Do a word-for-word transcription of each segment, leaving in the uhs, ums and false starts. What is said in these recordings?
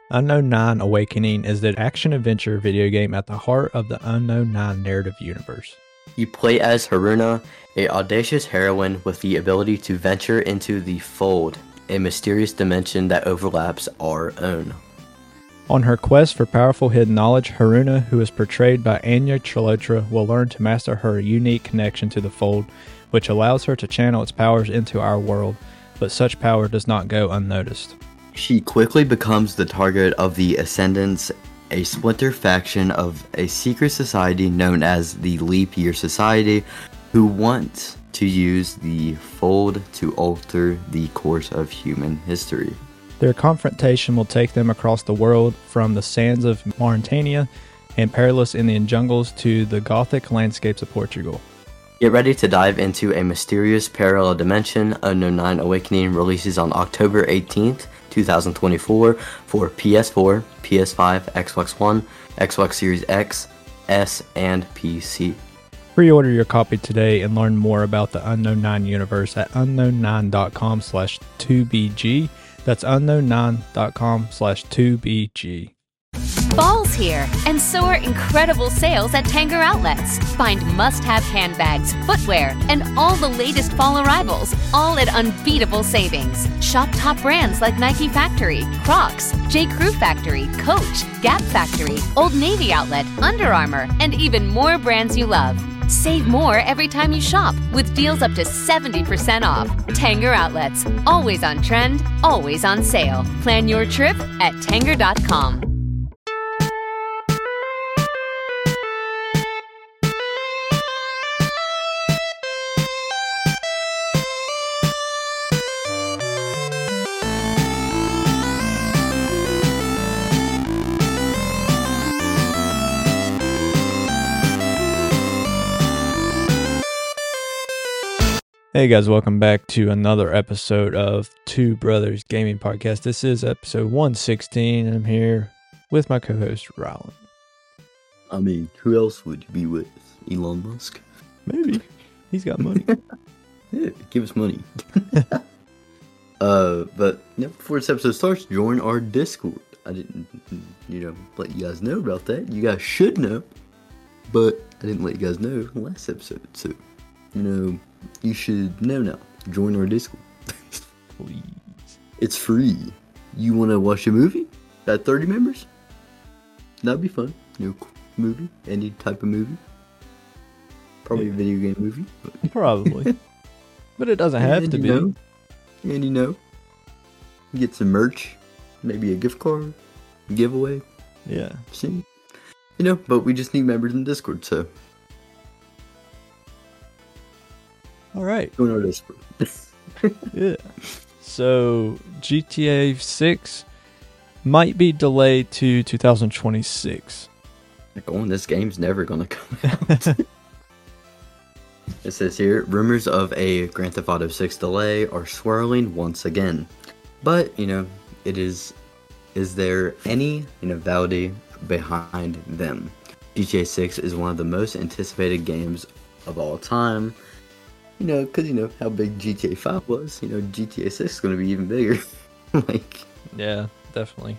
Unknown nine Awakening is the action-adventure video game at the heart of the Unknown nine narrative universe. You play as Haruna, a audacious heroine with the ability to venture into the Fold, a mysterious dimension that overlaps our own. On her quest for powerful hidden knowledge, Haruna, who is portrayed by Anya Chalotra, will learn to master her unique connection to the Fold, which allows her to channel its powers into our world, but such power does not go unnoticed. She quickly becomes the target of the Ascendants, a splinter faction of a secret society known as the Leap Year Society, who want to use the Fold to alter the course of human history. Their confrontation will take them across the world, from the sands of Mauritania and perilous Indian jungles to the Gothic landscapes of Portugal. Get ready to dive into a mysterious parallel dimension. Unknown nine Awakening releases on October eighteenth, twenty twenty-four for P S four, P S five, Xbox One, Xbox Series X, S, and P C. Pre-order your copy today and learn more about the Unknown nine universe at unknown nine dot com slash two B G. That's unknown nine dot com slash two B G. Fall's here, and so are incredible sales at Tanger Outlets. Find must-have handbags, footwear, and all the latest fall arrivals, all at unbeatable savings. Shop top brands like Nike Factory, Crocs, J. Crew Factory, Coach, Gap Factory, Old Navy Outlet, Under Armour, and even more brands you love. Save more every time you shop with deals up to seventy percent off. Tanger Outlets, always on trend, always on sale. Plan your trip at tanger dot com. Hey guys, welcome back to another episode of Two Brothers Gaming Podcast. This is episode one sixteen, and I'm here with my co-host, Rylan. I mean, who else would you be with? Elon Musk? Maybe. He's got money. Yeah, give us money. uh, but yeah, before this episode starts, join our Discord. I didn't, you know, let you guys know about that. You guys should know, but I didn't let you guys know last episode, so, you know, you should know now. Join our Discord. Please. It's free. You want to watch a movie? Got thirty members? That'd be fun. You know, movie? Any type of movie? Probably yeah. A video game movie. But Probably. But it doesn't have and to you be. Know, and you know, get some merch. Maybe a gift card. Giveaway. Yeah. See? You know, but we just need members in Discord, so. All right. Join our Discord. Yeah. So G T A six might be delayed to two thousand twenty-six. Oh, this game's never gonna come out. It says here, rumors of a Grand Theft Auto six delay are swirling once again. But, you know, it is, is there any, you know, validity behind them? G T A six is one of the most anticipated games of all time. You know, because, you know, how big G T A five was, you know, G T A six is going to be even bigger. Like, yeah, definitely.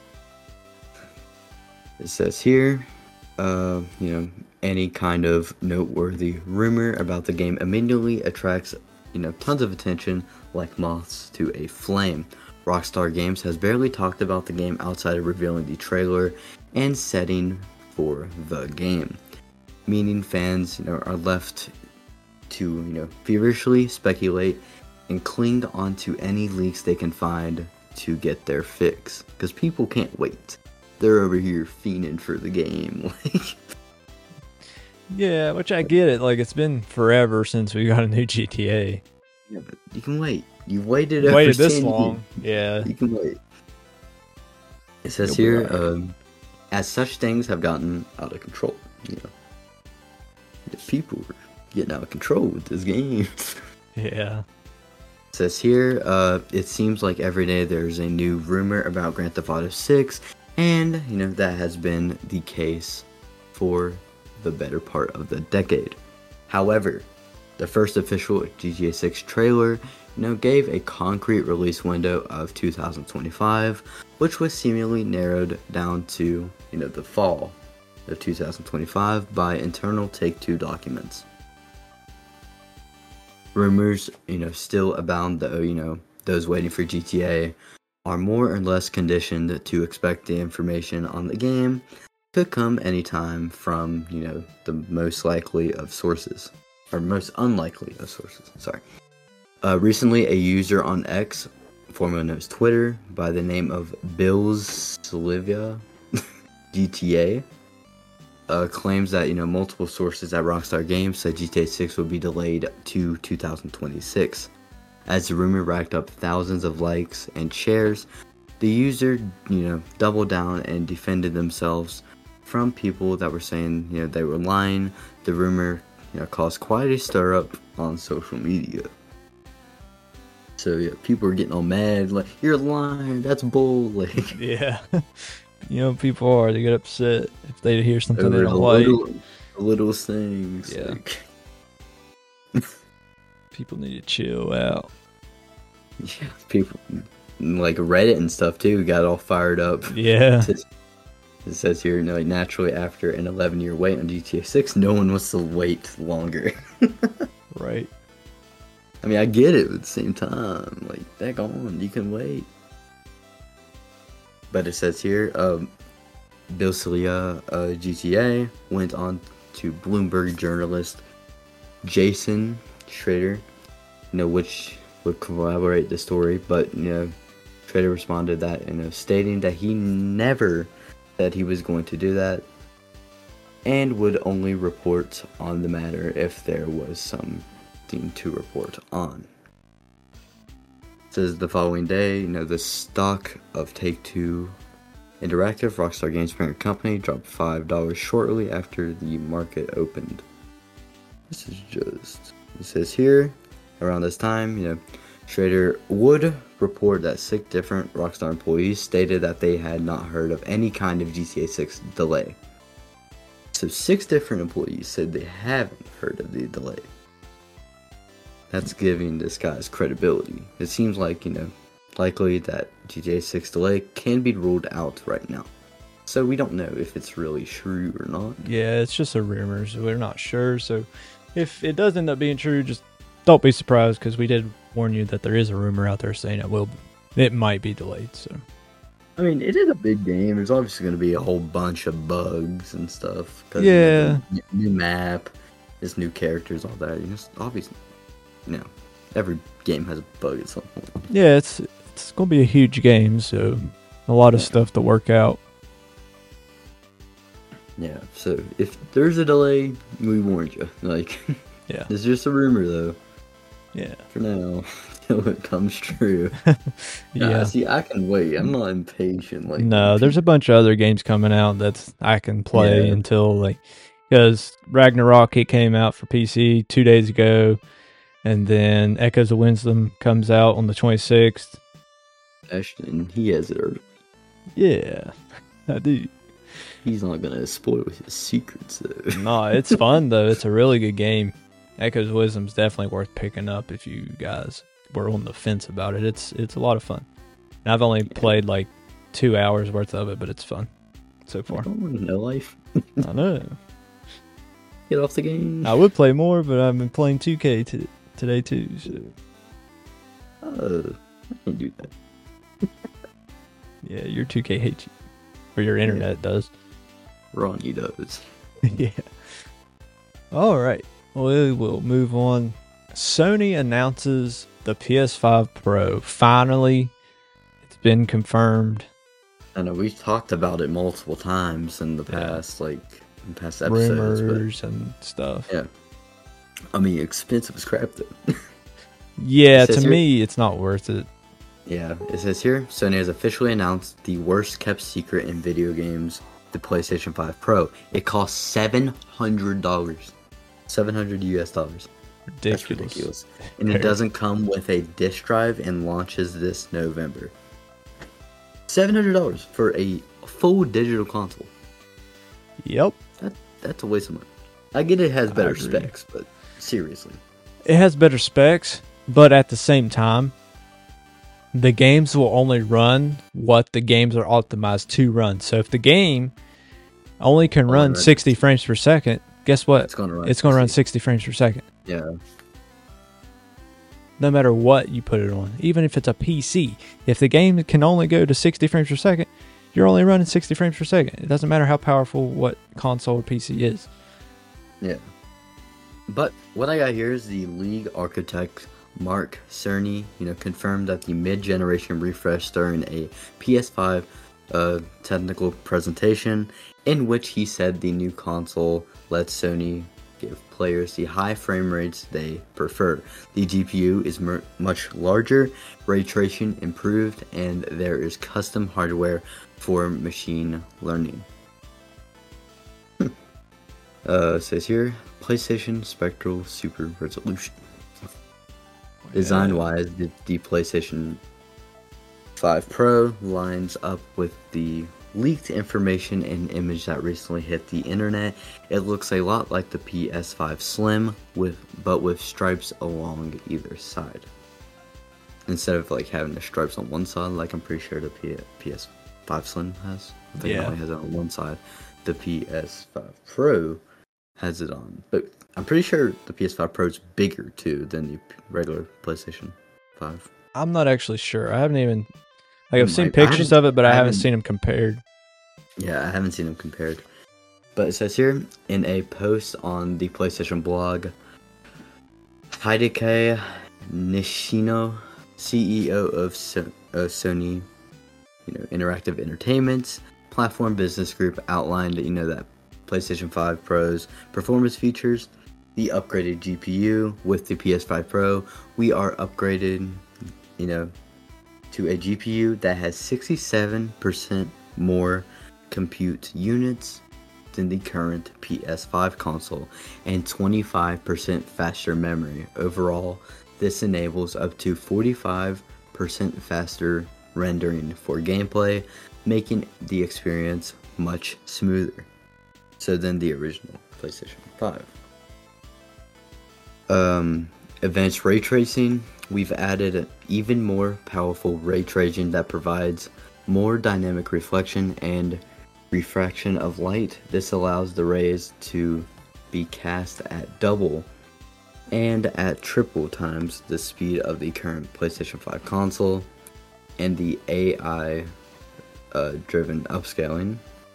It says here, uh, you know, any kind of noteworthy rumor about the game immediately attracts, you know, tons of attention like moths to a flame. Rockstar Games has barely talked about the game outside of revealing the trailer and setting for the game, meaning fans, you know, are left to, you know, feverishly speculate and cling onto any leaks they can find to get their fix. Because people can't wait. They're over here fiending for the game. Like, yeah, which I get it. Like, it's been forever since we got a new G T A. Yeah, but you can wait. You've waited over waited this ten long. Years. Yeah. You can wait. It says You'll here, right. um, as such things have gotten out of control, you know, the people are getting out of control with this game. Yeah. It says here, uh, it seems like every day there's a new rumor about Grand Theft Auto six, and, you know, that has been the case for the better part of the decade. However, the first official G T A six trailer you know, gave a concrete release window of two thousand twenty-five, which was seemingly narrowed down to, you know, the fall of two thousand twenty-five by internal Take-Two documents. Rumors, you know, still abound, though, you know, those waiting for G T A are more or less conditioned to expect the information on the game could come anytime from, you know, the most likely of sources, or most unlikely of sources, sorry. Uh, recently, a user on X, formerly known as Twitter, by the name of Bills Sylvia G T A, uh, claims that, you know, multiple sources at Rockstar Games said G T A six would be delayed to two thousand twenty-six. As the rumor racked up thousands of likes and shares, the user, you know, doubled down and defended themselves from people that were saying, you know, they were lying. The rumor, you know, caused quite a stir up on social media. So yeah, people were getting all mad, like, you're lying, that's bull. Like, Yeah. You know, people are, they get upset if they hear something they over don't the like. little, the little things. Yeah. Like, People need to chill out. yeah, people, like Reddit and stuff too, got all fired up. Yeah. It says, it says here, you know, like, naturally after an eleven year wait on G T A six, no one wants to wait longer. Right. I mean, I get it, but at the same time, like, back on, you can wait. But it says here, um, Bill Celia, uh, G T A, went on to Bloomberg journalist Jason Schrader, you know, which would corroborate the story, but, you know, Schrader responded that, you know, stating that he never said he was going to do that, and would only report on the matter if there was something to report on. It says the following day, you know, the stock of Take-Two Interactive, Rockstar Games parent company, dropped five dollars shortly after the market opened. This is just, it says here, around this time, you know, Schrader would report that six different Rockstar employees stated that they had not heard of any kind of G T A six delay. So six different employees said they haven't heard of the delay. That's giving this guy's credibility. It seems like, you know, likely that G T A six delay can be ruled out right now. So we don't know if it's really true or not. Yeah, it's just a rumor, so we're not sure. So if it does end up being true, just don't be surprised, because we did warn you that there is a rumor out there saying it will, it might be delayed. So I mean, it is a big game. There's obviously going to be a whole bunch of bugs and stuff. Cause, yeah, you know, new map, there's new characters, all that. It's obviously, you know, every game has a bug at some point. yeah, it's it's gonna be a huge game, so a lot of stuff to work out. Yeah. So if there's a delay, we warned you. Like, Yeah, it's just a rumor though. yeah, For now, till it comes true. yeah. Nah, see, I can wait. I'm not impatient. Like, No, there's a bunch of other games coming out that's I can play Yeah. until, like, because Ragnarok, it came out for P C two days ago, and then Echoes of Wisdom comes out on the twenty-sixth. Ashton, he has it early. Yeah, I do. He's not gonna spoil his secrets though. No, it's fun though. It's a really good game. Echoes of Wisdom's definitely worth picking up if you guys were on the fence about it. It's it's a lot of fun. And I've only played like two hours worth of it, but it's fun so far. Oh, no life. I know. Get off the game. I would play more, but I've been playing two K t- today too. So Uh, I can't do that. yeah, your two K hates you, or your internet does. Ronnie does. Yeah. All right. We will move on. Sony announces the P S five Pro. Finally, it's been confirmed. I know we've talked about it multiple times in the Yeah. past, like in past episodes. Rumors and stuff. But yeah, I mean, expensive as crap though. Yeah, It says to here- me, it's not worth it. Yeah, it says here, Sony has officially announced the worst kept secret in video games, the PlayStation five Pro. It costs seven hundred dollars. seven hundred U S dollars. Ridiculous. That's ridiculous. And it Very. doesn't come with a disc drive and launches this November. seven hundred dollars for a full digital console. Yep. That That's a waste of money. I get it has better agree. specs, but seriously. It has better specs, But at the same time, the games will only run what the games are optimized to run. So if the game only can Only run run- sixty frames per second, guess what? It's gonna run. It's going to run sixty frames per second. Yeah. No matter what you put it on, even if it's a P C. If the game can only go to sixty frames per second, you're only running sixty frames per second. It doesn't matter how powerful what console or P C is. Yeah. But what I got here is the league architect Mark Cerny, you know, confirmed that the mid-generation refresh during a P S five uh, technical presentation, in which he said the new console lets Sony give players the high frame rates they prefer. The G P U is mer- much larger, ray tracing improved, and there is custom hardware for machine learning. uh, it says here, PlayStation Spectral Super Resolution. Design-wise, the, the PlayStation five Pro lines up with the leaked information and image that recently hit the internet. It looks a lot like the P S five Slim, with but with stripes along either side. Instead of like having the stripes on one side, like I'm pretty sure the P- P S five Slim has. I think Yeah. it only has it on one side. The P S five Pro has it on, but I'm pretty sure the P S five Pro is bigger too than the regular PlayStation five. I'm not actually sure. I haven't even like I've Hmm, seen I- I pictures haven't- of it, but I, I haven't haven't- seen them compared. Yeah, I haven't seen them compared. But it says here, in a post on the PlayStation blog, Hideki Nishino, C E O of so- uh, Sony, you know, Interactive Entertainment's platform business group, outlined, you know, that PlayStation five Pro's performance features, the upgraded G P U with the P S five Pro. We are upgraded, you know, to a G P U that has sixty-seven percent more compute units than the current P S five console and twenty-five percent faster memory. Overall, this enables up to forty-five percent faster rendering for gameplay, making the experience much smoother so than the original PlayStation five. Um, advanced ray tracing. We've added even more powerful ray tracing that provides more dynamic reflection and refraction of light. This allows the rays to be cast at double and at triple times the speed of the current PlayStation five console, and the A I uh, driven upscaling.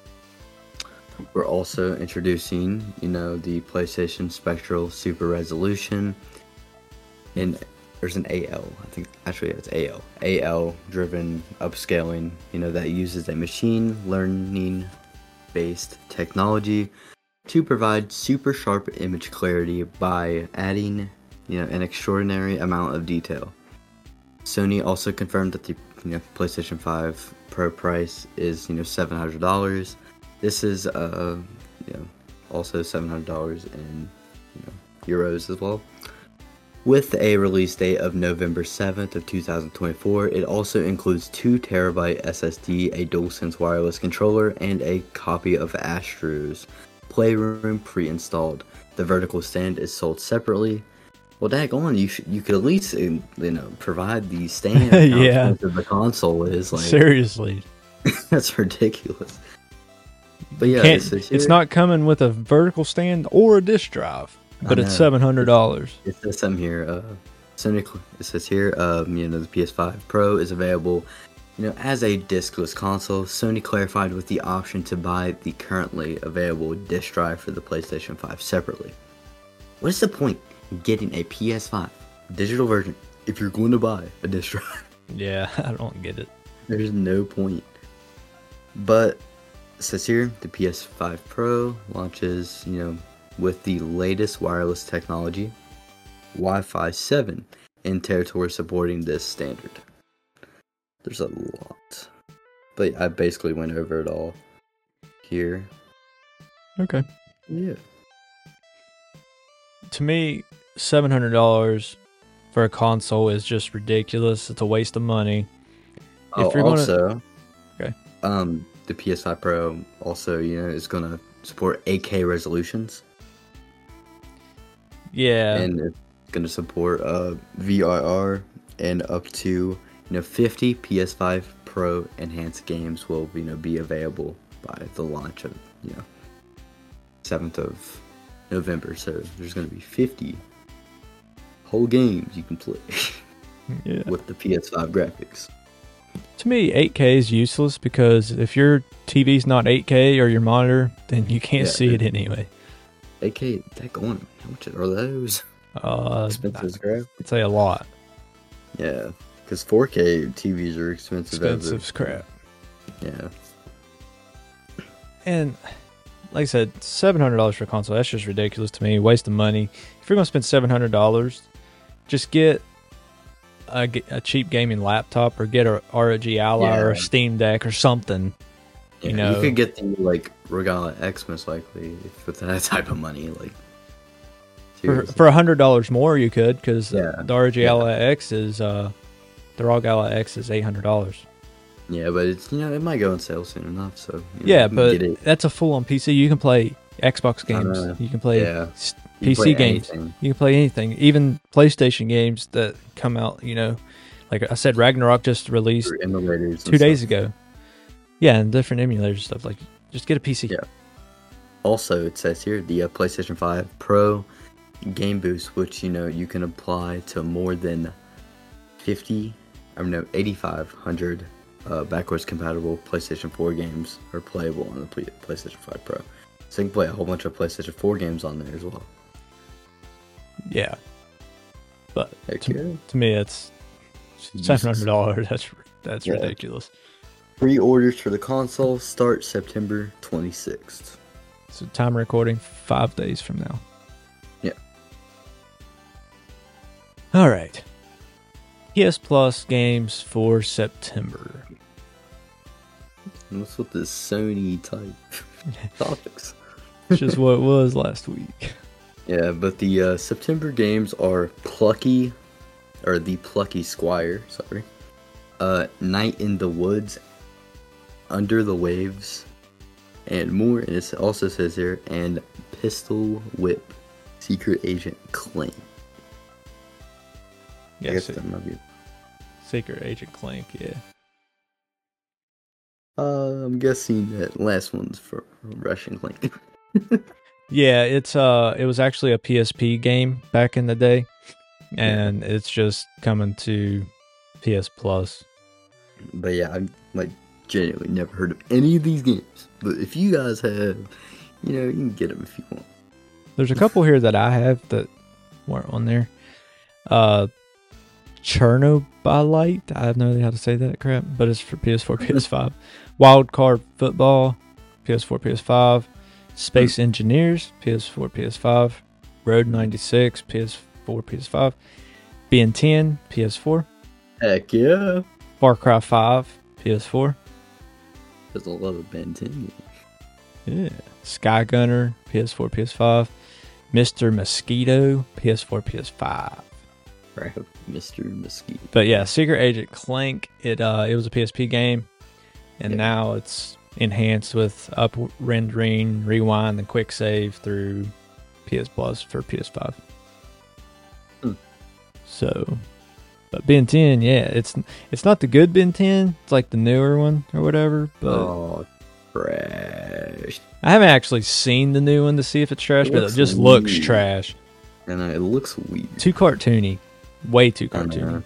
We're also introducing, you know, the PlayStation Spectral Super Resolution, and there's an A L, I think, actually it's A L, A L driven upscaling, you know, that uses a machine learning based technology to provide super sharp image clarity by adding, you know, an extraordinary amount of detail. Sony also confirmed that the, you know, PlayStation five Pro price is, you know, seven hundred dollars. This is, uh, you know, also seven hundred dollars in, you know, euros as well. With a release date of November seventh of two thousand twenty-four, it also includes two terabyte S S D, a DualSense wireless controller, and a copy of Astro's Playroom pre-installed. The vertical stand is sold separately. Well, daggone, you should, you could at least, you know, provide the stand. How Yeah. expensive the console is, like, Seriously. that's ridiculous. But yeah, Can't, this is it's here. not coming with a vertical stand or a disk drive, but I it's know. seven hundred dollars. It says something here. Uh, Sony, it says here, um, you know, the P S five Pro is available, you know, as a discless console. Sony clarified with the option to buy the currently available disc drive for the PlayStation five separately. What is the point in getting a P S five digital version if you're going to buy a disc drive? Yeah, I don't get it. There's no point. But it says here, the P S five Pro launches, you know, with the latest wireless technology, Wi-Fi seven, in territory supporting this standard. There's a lot, but I basically went over it all here. Okay. Yeah. To me, seven hundred dollars for a console is just ridiculous. It's a waste of money. Oh, If you're gonna- also, Okay. um, the P S five Pro also, you know, is gonna support eight K resolutions. Yeah. And it's going to support uh, V R R, and up to you know fifty P S five Pro enhanced games will you know be available by the launch of you know seventh of November. So there's going to be fifty whole games you can play Yeah. with the P S five graphics. To me, eight K is useless because if your T V's not eight K or your monitor, then you can't Yeah, see it dude. anyway. eight K, that going? How much are those? Uh, Expensive as crap. I'd say a lot. Yeah, because four K T Vs are expensive. as Expensive as crap. Yeah. And like I said, seven hundred dollars for a console, that's just ridiculous to me. Waste of money. If you're going to spend seven hundred dollars, just get a, g- a cheap gaming laptop or get a R O G Ally or a Yeah. Steam Deck or something. Yeah, You know. you could get the like Regala X most likely if with that type of money. Like For seriously. for one hundred dollars more, you could, because Yeah. the R O G Yeah. Ally X is, uh, the R O G Ally X is eight hundred dollars. yeah, but it's you know it might go on sale soon enough. So you know, Yeah, you can but get it. that's a full on P C. You can play Xbox games. know. You can play Yeah. s- You P can C play games. anything. You can play anything, even PlayStation games that come out. You know, like I said, Ragnarok just released Through emulators and two days stuff. ago. Yeah, and different emulators stuff. Like, just get a P C. Yeah. Also, it says here the uh, PlayStation five Pro Game Boost, which you know you can apply to more than fifty, I mean no, eighty-five hundred uh, backwards compatible PlayStation four games are playable on the Play- PlayStation five Pro. So you can play a whole bunch of PlayStation four games on there as well. Yeah. But Heck to, yeah. to me, it's seven hundred dollars. That's that's Yeah. ridiculous. Pre-orders for the console start September twenty-sixth. So time recording five days from now. Yeah. All right. P S Plus games for September. And what's with this Sony type topics? Which is what it was last week. Yeah, but the uh, September games are Plucky, or the Plucky Squire, sorry. Uh, Night in the Woods, Under the Waves, and more. And it also says here, and Pistol Whip, Secret Agent Clank. I Yeah, guess Se- that might be. Secret Agent Clank, yeah. Uh, I'm guessing that last one's for Russian Clank. Yeah, it's uh it was actually a P S P game back in the day. And it's just coming to P S Plus. But yeah, I've like genuinely never heard of any of these games. But if you guys have, you know, you can get them if you want. There's a couple here that I have that weren't on there. Uh Chernobylite. I have no idea how to say that crap, but it's for P S four, P S five. Wild Card Football, P S four, P S five. Space Engineers, P S four, P S five. Road ninety-six, P S four, P S five. Ben ten, P S four. Heck yeah. Far Cry five, P S four. There's a lot of Ben ten. Yeah. Sky Gunner, P S four, P S five. Mister Mosquito, P S four, P S five. Right, Mister Mosquito. But yeah, Secret Agent Clank, it uh it was a P S P game, and Yeah. now it's enhanced with up rendering, rewind, and quick save through P S Plus for P S five. Hmm. So, but Ben ten, yeah, it's it's not the good Ben ten, it's like the newer one or whatever. But Oh, trash. I haven't actually seen the new one to see if it's trash, It but it looks just looks weird. trash. And uh, it looks weird. Too cartoony, way too I know. cartoony.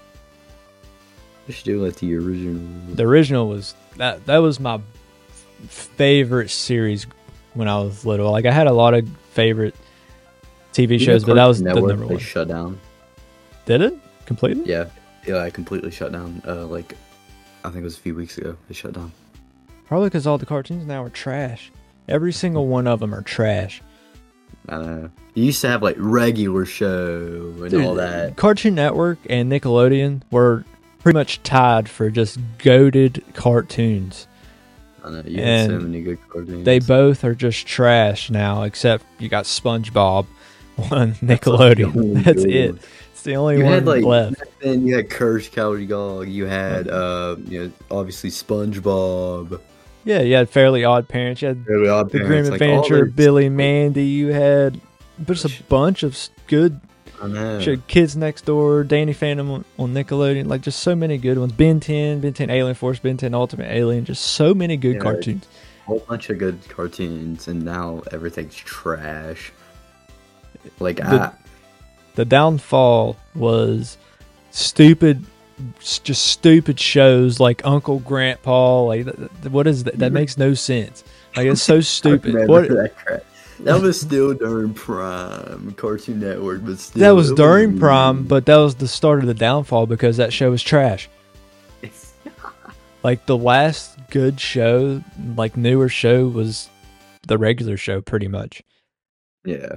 You should do like the original. The original was that that was my favorite series when I was little. Like I had a lot of favorite T V You know shows, but that was Cartoon the Network, number they one. shut down. Did it completely? Yeah, yeah, I completely shut down. Uh, like, I think it was a few weeks ago. They shut down. Probably because all the cartoons now are trash. Every single one of them are trash. I don't know. You used to have like regular show and Dude, all that. Cartoon Network and Nickelodeon were pretty much tied for just goated cartoons. I know you had so and many good cartoons. They both are just trash now, except you got SpongeBob on Nickelodeon. only That's good it. one. It's the only You one had like left. then you had Courage Cowardly Dog. You had uh, you know, obviously SpongeBob. Yeah, you had Fairly Odd Parents. You had Fairly Odd The Parents, Grim like, all Adventure, their- Billy Mandy. You had just a bunch of s- good I know. Showed Kids Next Door, Danny Phantom on, on Nickelodeon. Like, just so many good ones. Ben ten, Ben ten Alien Force, Ben ten Ultimate Alien. Just so many good Yeah. cartoons. A whole bunch of good cartoons, and now everything's trash. Like, The- I, The downfall was stupid, just stupid shows like Uncle Grandpa. Like, th- th- what is that? That makes no sense. Like, it's so I stupid. remember What? that crap. That was still during Prime Cartoon Network, but still. That was it during Prime, but that was the start of the downfall because that show was trash. Like, the last good show, like newer show, was the regular show, pretty much. Yeah.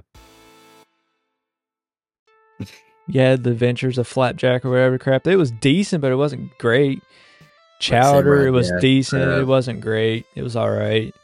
Yeah, the Adventures of Flapjack or whatever crap. It was decent, but it wasn't great. Chowder, right, it was yeah, decent. crap. It wasn't great. It was all right.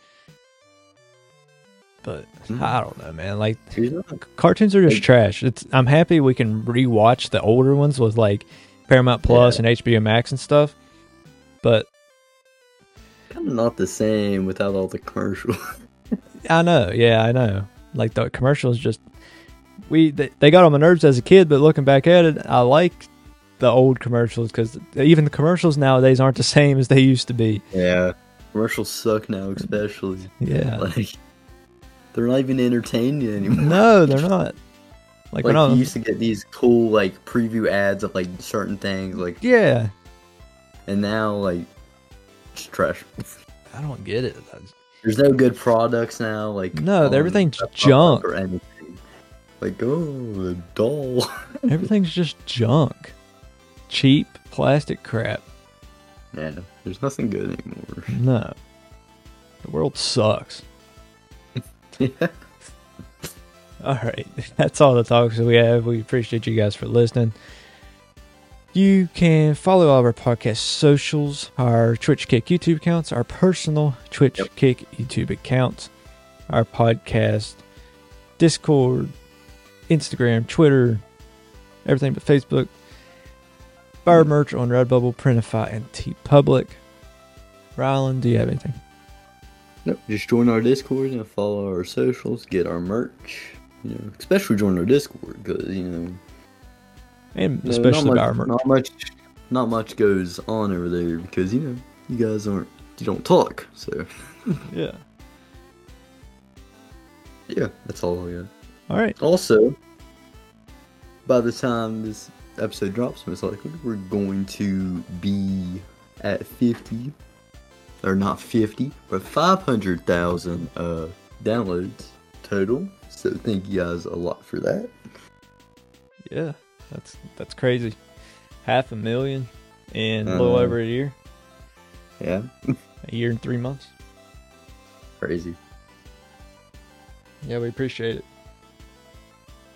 But Mhm. I don't know, man. Like, Here's not- cartoons are just Like- trash. It's I'm happy we can rewatch the older ones with like Paramount Plus Yeah. and H B O Max and stuff. But Kind of not the same without all the commercials. I know, yeah, I know. Like, the commercials just we they, they got on my nerves as a kid, but looking back at it, I like the old commercials because even the commercials nowadays aren't the same as they used to be. Yeah. Commercials suck now, especially. Yeah. Like, they're not even entertaining anymore. No, they're not. Like, Like, when I you was, used to get these cool, like, preview ads of, like, certain things, like, yeah, and now, like, it's trash. I don't get it. There's no good products now, like, No, on everything's the public junk. or anything. Like, oh, a doll. Everything's just junk, cheap plastic crap. Yeah, there's nothing good anymore. No, the world sucks. Yeah. All right, that's all the talks that we have. We appreciate you guys for listening. You can follow all of our podcast socials, our Twitch Kick YouTube accounts, our personal Twitch Yep. Kick YouTube accounts, our podcast, Discord, Instagram, Twitter, everything but Facebook. Buy our merch on Redbubble, Printify, and TeePublic. Rylan, do you have anything? Nope, just join our Discord and follow our socials, get our merch. You know, especially join our Discord because you know, And no, especially not buy our much, merch. not much, not much goes on over there because you know you guys aren't, you don't talk. So Yeah. yeah, that's all I got. All right. Also, by the time this episode drops, most likely we're going to be at fifty, or not fifty, but five hundred thousand uh, downloads total. So thank you guys a lot for that. Yeah, that's that's crazy. Half a million in a little Uh, over a year. Yeah, A year and three months. crazy. Yeah, we appreciate it.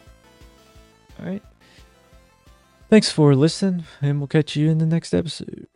All right. Thanks for listening, and we'll catch you in the next episode.